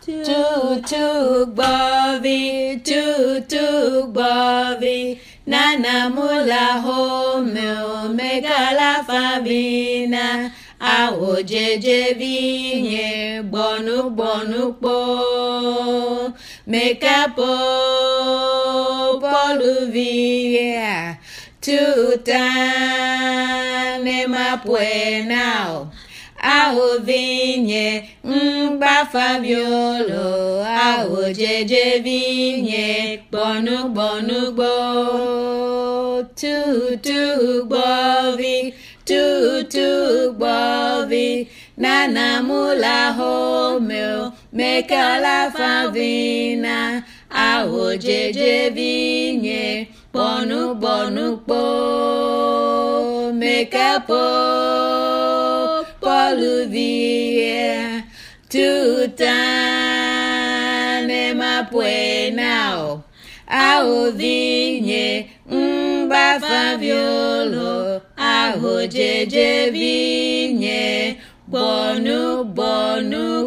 Bovi, Nana Mula Home, Megala Favina, Awo Jeje Vinye, Bonu Po, Mekapo, Poluvia, Tutane Mapuenao. Aho vinye, Fabiolo, aho jeje vinye, bonu bo, tutu bovi, nana mula homeo, mekala favina, aho jeje vinye, bonu po, mekapo. Poluvia, tutane mapuenao, aho vinye, Fabiolo, aho jeje vinye, bonu.